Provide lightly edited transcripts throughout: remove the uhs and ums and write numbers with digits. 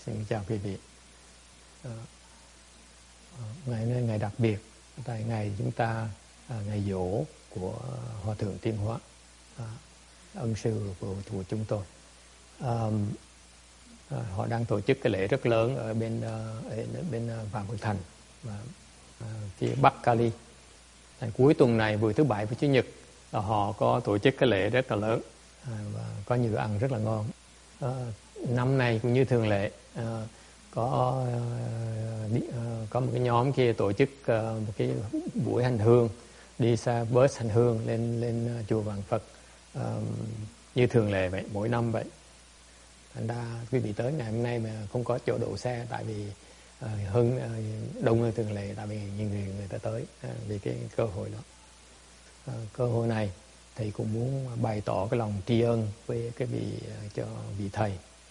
Xin chào quý vị. Ngày đặc biệt, tại ngày chúng ta ngày giỗ của Hòa thượng Tiến Hóa, ân sư của chúng tôi. Họ đang tổ chức cái lễ rất lớn ở bên Phạm Ngọc Thành, phía Bắc Cali. Cuối tuần này, buổi thứ Bảy và Chủ nhật, họ có tổ chức cái lễ rất là lớn và có nhiều ăn rất là ngon. Năm nay cũng như thường lệ, có một cái nhóm kia tổ chức một cái buổi hành hương, đi xa bus hành hương lên chùa Vạn Phật, như thường lệ vậy, mỗi năm vậy. Thành ra quý vị tới ngày hôm nay mà không có chỗ đậu xe, tại vì đông hơn thường lệ, tại vì nhiều người ta tới vì cái cơ hội đó. Cơ hội này thầy cũng muốn bày tỏ cái lòng tri ân với cái vị thầy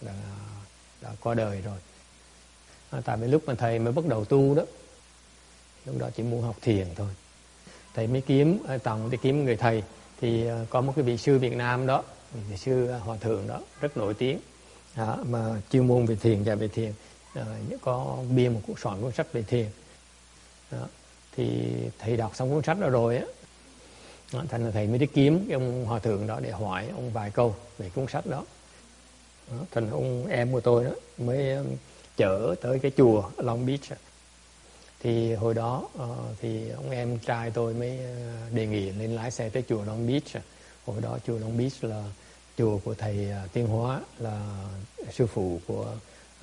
đã qua đời rồi. Tại vì lúc mà thầy mới bắt đầu tu đó, lúc đó chỉ muốn học thiền thôi, thầy mới kiếm người thầy. Thì có một cái vị sư Việt Nam đó, vị sư Hòa thượng đó rất nổi tiếng, mà chuyên môn về thiền, dạy về thiền, có biên một cuốn sách về thiền đó. Thì thầy đọc xong cuốn sách đó rồi á, thành ra thầy mới đi kiếm cái ông Hòa thượng đó để hỏi ông vài câu về cuốn sách đó. Thành ông em của tôi đó mới chở tới cái chùa Long Beach. Thì hồi đó thì ông em trai tôi mới đề nghị lên lái xe tới chùa Long Beach. Hồi đó chùa Long Beach là chùa của thầy Tiến Hóa, là sư phụ của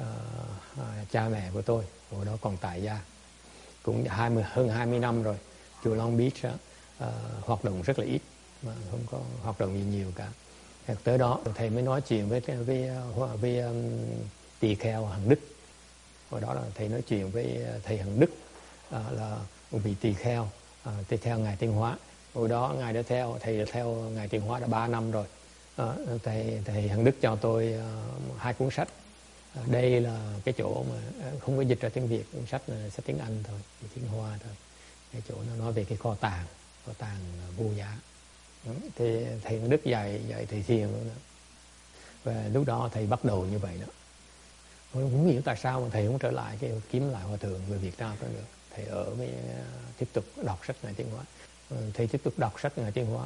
cha mẹ của tôi. Hồi đó còn tại gia, cũng hơn 20 năm rồi. Chùa Long Beach hoạt động rất là ít, mà không có hoạt động gì nhiều cả. Tới đó thầy mới nói chuyện với tỳ kheo Hằng Đức. Hồi đó là thầy nói chuyện với thầy Hằng Đức, là một vị tỳ kheo ngài Tiến Hóa. Hồi đó thầy đã theo ngài Tiến Hóa đã 3 năm rồi. Thầy Hằng Đức cho tôi 2 cuốn sách. Đây là cái chỗ mà không có dịch ra tiếng Việt, cuốn sách là sách tiếng Anh thôi, tiếng Hoa thôi. Cái chỗ nó nói về cái kho tàng vô giá. Thì thầy Hằng Đức dạy thầy thiền nữa. Và lúc đó thầy bắt đầu như vậy đó. Tôi không hiểu tại sao mà thầy không trở lại kiếm lại Hòa thượng người Việt Nam đó nữa. Thầy ở với tiếp tục đọc sách ngài Tiến Hóa. Thầy tiếp tục đọc sách ngài Tiến Hóa.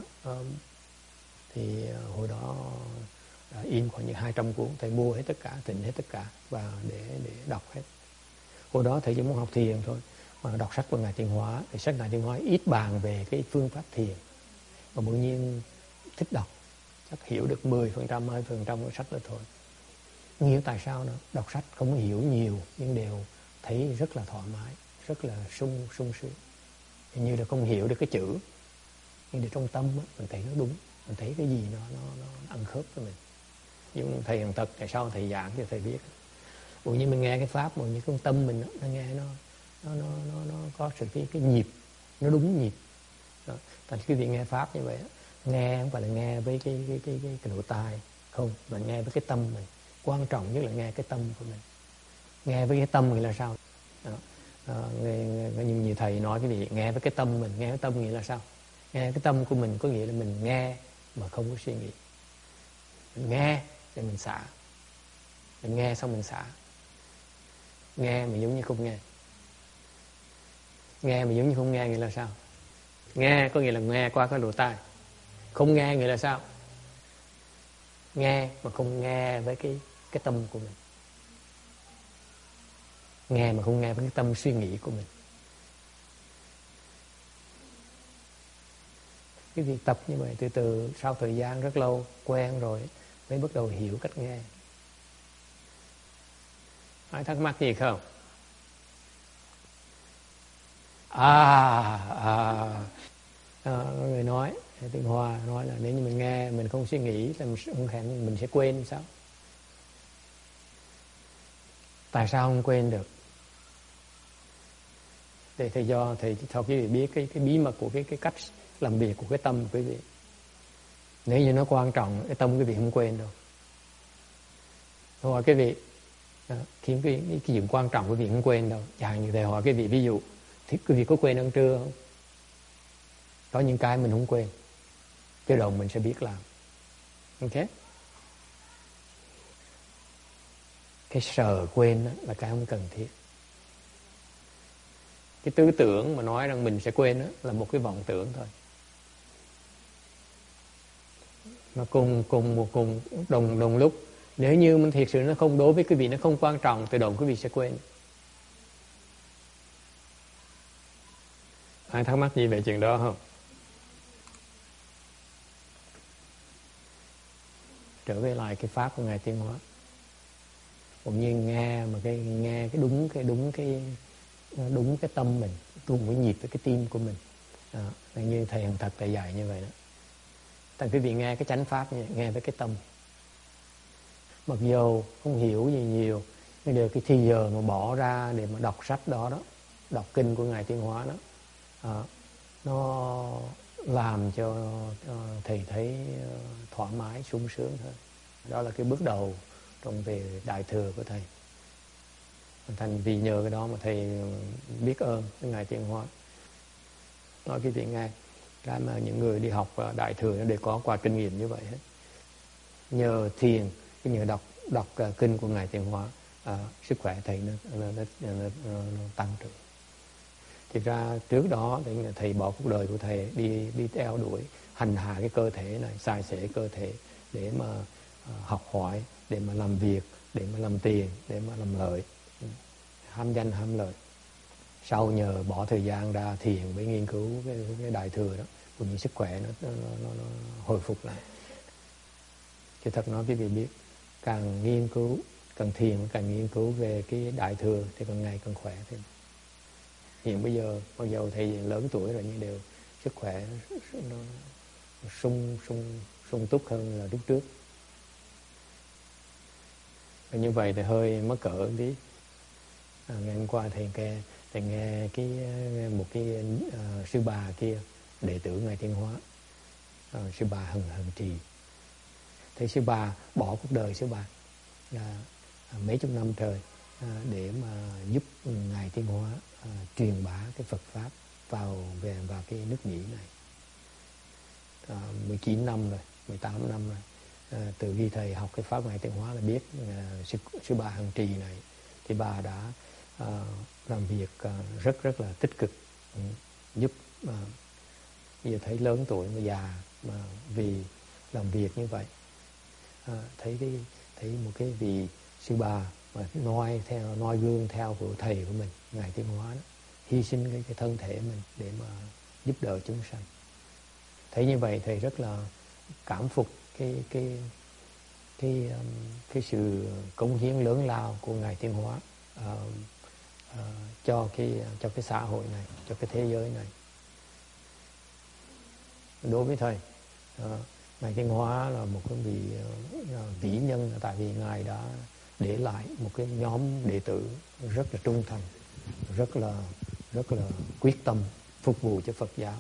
Thì hồi đó in khoảng như 200 cuốn, thầy mua hết tất cả, thỉnh hết tất cả và để đọc hết. Hồi đó thầy chỉ muốn học thiền thôi, mà đọc sách của ngài Tiến Hóa. Thì sách ngài Tiến Hóa ít bàn về cái phương pháp thiền, và bỗng nhiên thích đọc, chắc hiểu được 10%, 20% của sách đó thôi. Không hiểu tại sao nữa, đọc sách không hiểu nhiều nhưng đều thấy rất là thoải mái, rất là sung sướng. Như là không hiểu được cái chữ, nhưng để trong tâm á, mình thấy nó đúng, mình thấy cái gì nó ăn khớp với mình. Nhưng thầy Hằng Thật tại sao thầy giảng cho thầy biết, ủa như mình nghe cái pháp, mà như con tâm mình nó nghe nó có sự cái nhịp, nó đúng nhịp đó. Thành quý vị nghe pháp như vậy, nghe không phải là nghe với cái lỗ tai không, mà nghe với cái tâm mình. Quan trọng nhất là nghe cái tâm của mình. Nghe với cái tâm nghĩa là sao đó. Như thầy nói cái gì, nghe với cái tâm mình. Nghe với tâm nghĩa là sao? Nghe cái tâm của mình có nghĩa là mình nghe mà không có suy nghĩ. Mình nghe để mình xả. Mình nghe xong mình xả. Nghe mà giống như không nghe. Nghe mà giống như không nghe nghĩa là sao? Nghe có nghĩa là nghe qua cái lỗ tai. Không nghe nghĩa là sao? Nghe mà không nghe với cái tâm của mình. Nghe mà không nghe với cái tâm suy nghĩ của mình. Cái việc tập như vậy từ từ, sau thời gian rất lâu quen rồi mới bắt đầu hiểu cách nghe. Ai thắc mắc gì không? Người nói, Tiến Hóa nói là nếu như mình nghe mình không suy nghĩ là mình sẽ quên sao? Tại sao không quên được? Để thầy cho quý vị biết cái bí mật của cái cách làm việc của cái tâm của quý vị. Nếu như nó quan trọng, cái tâm quý vị không quên đâu. Tôi hỏi quý vị, khiến cái chuyện quan trọng quý vị không quên đâu. Chẳng như thầy hỏi quý vị, ví dụ thì quý vị có quên ăn trưa không? Có những cái mình không quên, cái đầu mình sẽ biết làm. Ok? cái sợ quên đó là cái không cần thiết. Cái tư tưởng mà nói rằng mình sẽ quên đó là một cái vọng tưởng thôi. Mà cùng đồng lúc, nếu như mình thiệt sự nó không, đối với quý vị nó không quan trọng, tự động quý vị sẽ quên. Ai thắc mắc gì về chuyện đó không? Trở về lại cái pháp của Ngài Tiến Hóa, cũng như nghe cái đúng cái tâm mình, cùng với nhịp với cái tim của mình. Như thầy Hằng Thật thầy dạy như vậy đó. Tại quý vị nghe cái chánh pháp như vậy, nghe với cái tâm. Mặc dù không hiểu gì nhiều, nhưng đều cái thì giờ mà bỏ ra để mà đọc sách đó, đọc kinh của Ngài Tiến Hóa đó, nó làm cho thầy thấy thoải mái, sung sướng hơn. Đó là cái bước đầu trong về đại thừa của thầy. Thành vì nhờ cái đó mà thầy biết ơn cái Ngài Tiến Hóa. Nói quý vị nghe, cái mà những người đi học đại thừa nó đều có qua kinh nghiệm như vậy hết. Nhờ thiền, nhờ đọc kinh của Ngài Tiến Hóa, sức khỏe thầy nó tăng trưởng. Thực ra trước đó thì thầy bỏ cuộc đời của thầy đi theo đuổi hành hạ cái cơ thể này, xài xể cơ thể để mà học hỏi, để mà làm việc, để mà làm tiền, để mà làm lợi, ham danh ham lợi. Sau nhờ bỏ thời gian ra thiền với nghiên cứu cái đại thừa đó, cũng như sức khỏe nó hồi phục lại. Chứ thật nói quý vị biết, càng nghiên cứu, càng thiền, càng nghiên cứu về cái đại thừa thì càng ngày càng khỏe thêm. Hiện bây giờ, mặc dù thầy lớn tuổi rồi nhưng đều sức khỏe nó sung túc hơn là lúc trước. Và như vậy thì hơi mắc cỡ tí. Ngày hôm qua thầy nghe một cái sư bà kia, đệ tử Ngài Tiến Hóa, sư bà Hằng Trì. Thì sư bà bỏ cuộc đời sư bà mấy chục năm trời để mà giúp Ngài Tiến Hóa truyền bá cái Phật Pháp vào cái nước Mỹ này. 19 năm rồi, 18 năm rồi. Từ khi thầy học cái Pháp Ngài Tiến Hóa là biết sư bà Hằng Trì này, thì bà đã làm việc rất là tích cực, giúp giờ thấy lớn tuổi mà già mà vì làm việc như vậy, thấy một cái vị sư bà mà noi gương theo của thầy của mình Ngài Tiến Hóa đó, hy sinh cái thân thể mình để mà giúp đỡ chúng sanh. Thấy như vậy thầy rất là cảm phục cái sự cống hiến lớn lao của Ngài Tiến Hóa cho cái xã hội này, cho cái thế giới này. Đối với thầy, Ngài Tiến Hóa là một cái vị vĩ nhân, tại vì Ngài đã để lại một cái nhóm đệ tử rất là trung thành, rất là quyết tâm phục vụ cho Phật giáo,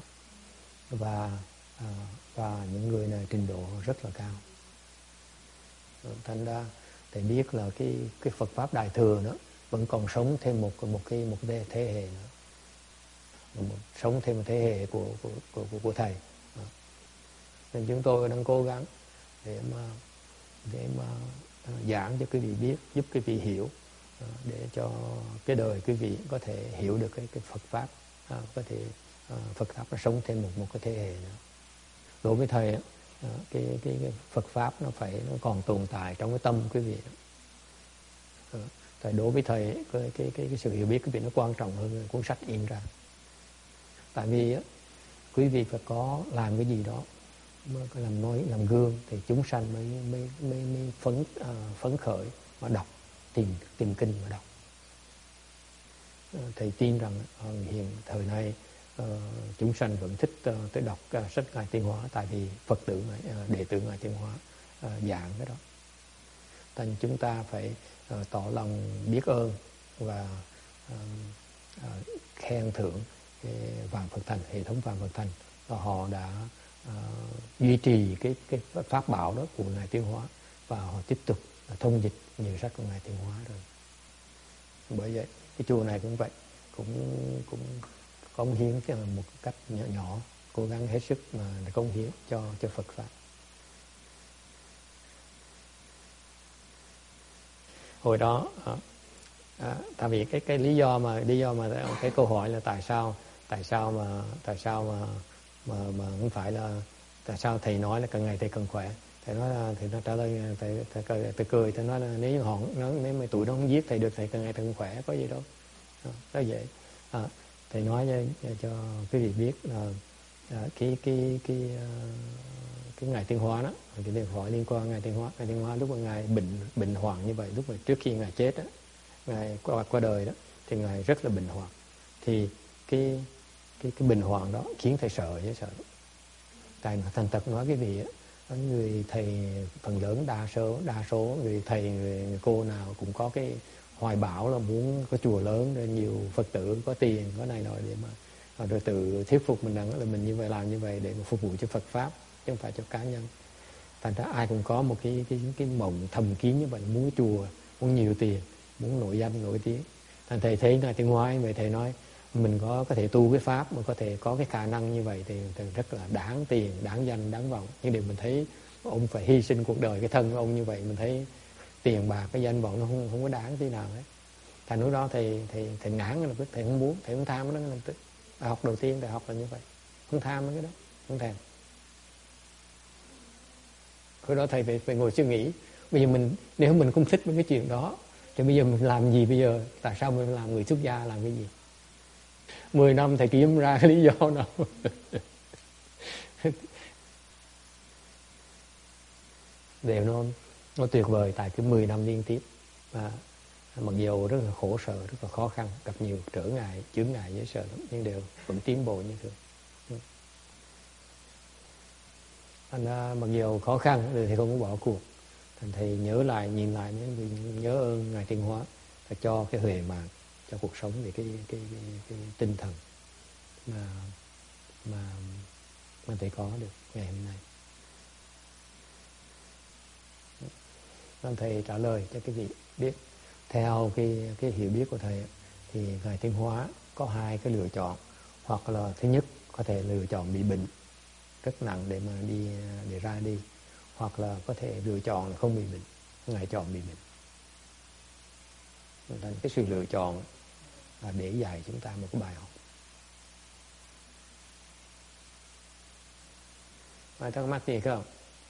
và những người này trình độ rất là cao. Thành ra thầy biết là cái Phật Pháp Đại Thừa đó vẫn còn sống thêm một thế hệ nữa, sống thêm một thế hệ của thầy. Nên chúng tôi đang cố gắng để mà giảng cho quý vị biết, giúp quý vị hiểu, để cho cái đời quý vị có thể hiểu được cái Phật Pháp, có thể Phật Pháp nó sống thêm một cái thế hệ nữa. Đối với thầy, cái Phật Pháp nó còn tồn tại trong cái tâm quý vị. Tại đối với thầy, cái sự hiểu biết quý vị nó quan trọng hơn cuốn sách in ra. Tại vì quý vị phải có làm cái gì đó mới có làm gương thì chúng sanh mới phấn khởi mà đọc, tìm kinh mà đọc. Thầy tin rằng hiện thời nay chúng sanh vẫn thích tới đọc sách Ngài Tiến Hóa, tại vì Phật tử đệ tử Ngài Tiến Hóa giảng cái đó. Thành chúng ta phải tỏ lòng biết ơn và khen thưởng Vạn Phật Thành, hệ thống Vạn Phật Thành, và họ đã duy trì cái pháp bảo đó của Ngài Tiến Hóa, và họ tiếp tục thông dịch nhiều sách của Ngài Tiến Hóa rồi. Bởi vậy cái chùa này cũng vậy, cũng cống hiến một cách nhỏ, cố gắng hết sức mà cống hiến cho Phật Pháp. hồi đó tại vì cái lý do mà cái câu hỏi là tại sao mà không phải là tại sao thầy nói là càng ngày thầy càng khỏe. Thầy nói là thì nó trả lời thầy cười, thầy nói là nếu mà tụi nó không giết thầy được, thầy càng ngày càng khỏe, có gì đâu. Đó vậy. Thầy nói cho quý vị biết là cái ngày tiến hóa đó, cái điện thoại liên quan ngày tiến hóa lúc mà ngài bệnh hoạn như vậy, lúc mà trước khi ngài chết đó, ngài qua đời đó, thì ngài rất là bệnh hoạn. Thì cái bệnh hoạn đó khiến thầy sợ chứ sợ. Tại thành thật nói cái gì á, người thầy phần lớn đa số người thầy người cô nào cũng có cái hoài bão là muốn có chùa lớn, rồi nhiều Phật tử, có tiền, có này nọ để mà rồi tự thuyết phục mình rằng là mình như vậy, làm như vậy để mà phục vụ cho Phật pháp, chứ không phải cho cá nhân. Thành ra ai cũng có một cái mộng thầm kín như vậy, muốn chùa, muốn nhiều tiền, muốn nổi danh nổi tiếng. Thành thầy thấy ngày tiếng ngoái vậy, thầy nói mình có thể tu cái pháp mà có thể có cái khả năng như vậy thì rất là đáng tiền, đáng danh, đáng vọng. Nhưng điều mình thấy ông phải hy sinh cuộc đời cái thân của ông như vậy, mình thấy tiền bạc cái danh vọng nó không có đáng tí nào hết. Thành lúc đó thầy ngán là thầy không muốn, thầy không tham nó. Đại học đầu tiên đại học là như vậy, không tham cái đó, không thèm. Hồi đó thầy phải ngồi suy nghĩ, bây giờ nếu mình không thích mấy cái chuyện đó thì bây giờ mình làm gì bây giờ? Tại sao mình làm người xuất gia, làm cái gì? 10 năm thầy kiếm ra cái lý do nào? Đều nó tuyệt vời tại cái 10 năm liên tiếp. Mặc dù rất là khổ sở, rất là khó khăn, gặp nhiều trở ngại, chướng ngại dễ sợ lắm, nhưng đều vẫn tiến bộ như thường. Thành ra mặc dù khó khăn thì thầy không có bỏ cuộc. Thành thầy nhớ lại, nhìn lại những người nhớ ơn ngài Tiến Hóa và cho cái huệ mạng cho cuộc sống về cái tinh thần mà thầy có được ngày hôm nay. Nên thầy trả lời cho cái vị biết. Theo cái hiểu biết của thầy thì ngài Tiến Hóa có hai cái lựa chọn, hoặc là thứ nhất có thể lựa chọn bị bệnh rất nặng để mà để ra đi, hoặc là có thể lựa chọn là không bị bệnh. Ngài chọn bị bệnh. Nên cái sự lựa chọn là để dạy chúng ta một cái bài học. Ai thắc mắc gì không?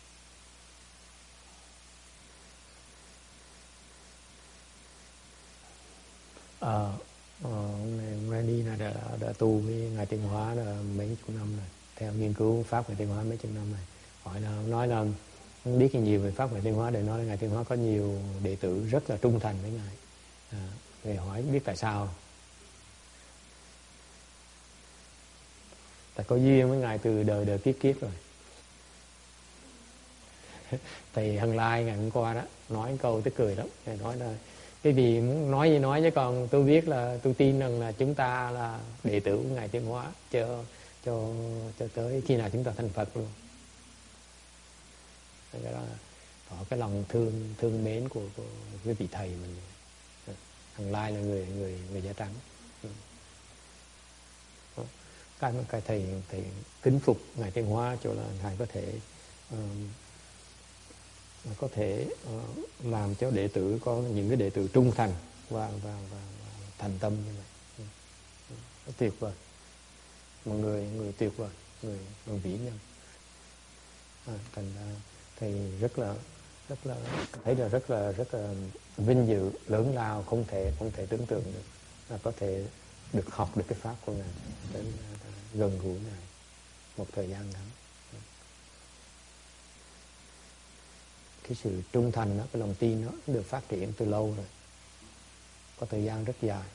Ông Randy đã tu với ngài Tiến Hóa là mấy chục năm rồi, theo nghiên cứu pháp ngài Tiến Hóa mấy chục năm rồi. Hỏi là nói là không biết nhiều về pháp ngài Tiến Hóa, để nói là ngài Tiến Hóa có nhiều đệ tử rất là trung thành với ngài. Người hỏi biết tại sao? Tại có duyên với ngài từ đời kiếp rồi. Thầy Hằng Lai ngày hôm qua đó nói câu tức cười lắm. Thầy nói là cái gì muốn nói gì nói, chứ còn tôi biết là tôi tin rằng là chúng ta là đệ tử của ngài Tiến Hóa cho tới khi nào chúng ta thành Phật luôn. Cái đó là có cái lòng thương mến của cái vị thầy mình. Hằng Lai là người da trắng. Cái thầy kính phục ngài Tiến Hóa chỗ là ngài có thể làm cho đệ tử có những cái đệ tử trung thành và thành tâm như vậy. Rất tuyệt vời. Một người tuyệt vời, người vĩ nhân. Thành ra thầy rất là thấy là rất là vinh dự, lớn lao, không thể tưởng tượng được là có thể được học được cái pháp của ngài, đến gần gũi ngài một thời gian ngắn. Cái sự trung thành đó, cái lòng tin đó được phát triển từ lâu rồi, có thời gian rất dài.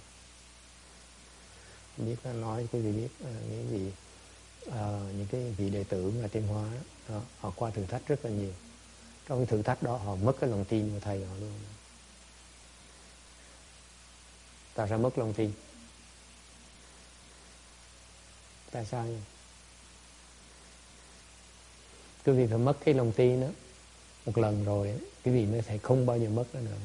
Biết nói quý vị biết những gì những cái vị đệ tử ngài Tiến Hóa đó, họ qua thử thách rất là nhiều. Trong cái thử thách đó họ mất cái lòng tin của thầy họ luôn. Tại sao mất lòng tin? Tại sao vậy? Quý vị phải mất cái lòng tin đó một lần rồi, quý vị mới thấy không bao giờ mất nó nữa.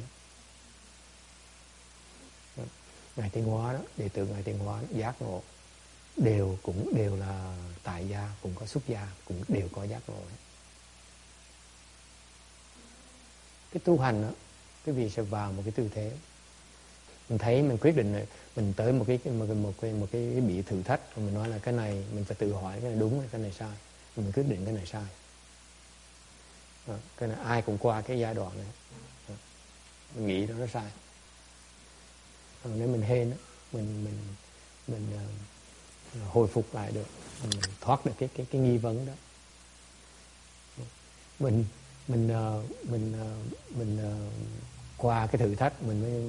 Ngài Tiến Hóa đó, đệ tử ngài Tiến Hóa giác ngộ cũng đều là tại gia, cũng có xuất gia, cũng đều có giác ngộ. Cái tu hành đó, quý vị sẽ vào một cái tư thế. Mình thấy mình quyết định mình tới một cái bị thử thách, mình nói là cái này mình phải tự hỏi cái này đúng hay cái này sai, mình quyết định cái này sai. Cái này ai cũng qua cái giai đoạn này, mình nghĩ nó sai. Nếu mình hên mình hồi phục lại được, mình thoát được cái nghi vấn đó. Mình qua cái thử thách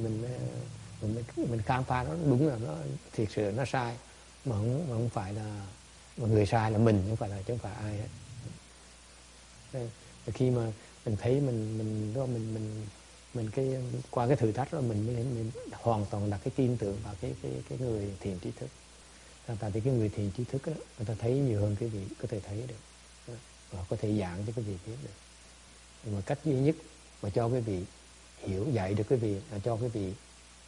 mình khám phá nó đúng là nó thiệt sự nó sai, mà không phải là mà người sai là mình, chứ không phải ai hết. Khi mà mình thấy mình qua cái thử thách đó mình hoàn toàn đặt cái tin tưởng vào cái người thiền trí thức. Tại vì cái người thiền trí thức đó, người ta thấy nhiều hơn quý vị có thể thấy được, và có thể giảng cho quý vị biết được. Nhưng mà cách duy nhất mà cho quý vị hiểu, dạy được quý vị là cho quý vị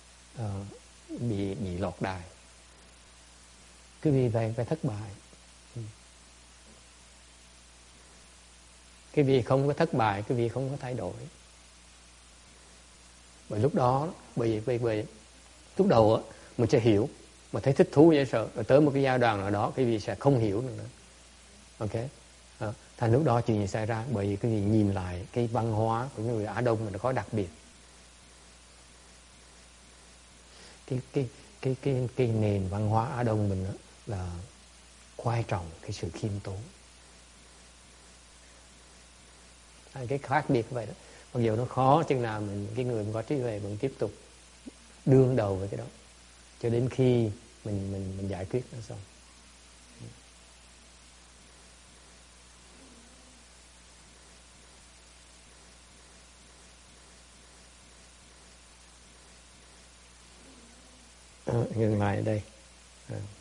bị lọt đài. Quý vị phải thất bại. Quý vị không có thất bại, quý vị không có thay đổi. Bởi lúc đó, bởi lúc đầu á, mình sẽ hiểu, mà thấy thích thú dễ sợ, rồi tới một cái giai đoạn nào đó quý vị sẽ không hiểu nữa. Ok? Thành lúc đó chuyện gì xảy ra? Bởi vì quý vị nhìn lại cái văn hóa của người Á Đông là nó có đặc biệt. Cái nền văn hóa Á Đông mình đó là quan trọng cái sự khiêm tốn. Cái khác biệt vậy đó. Mặc dù nó khó chừng nào cái người có trí huệ vẫn tiếp tục đương đầu với cái đó cho đến khi mình giải quyết nó xong. Ngừng lại ở đây.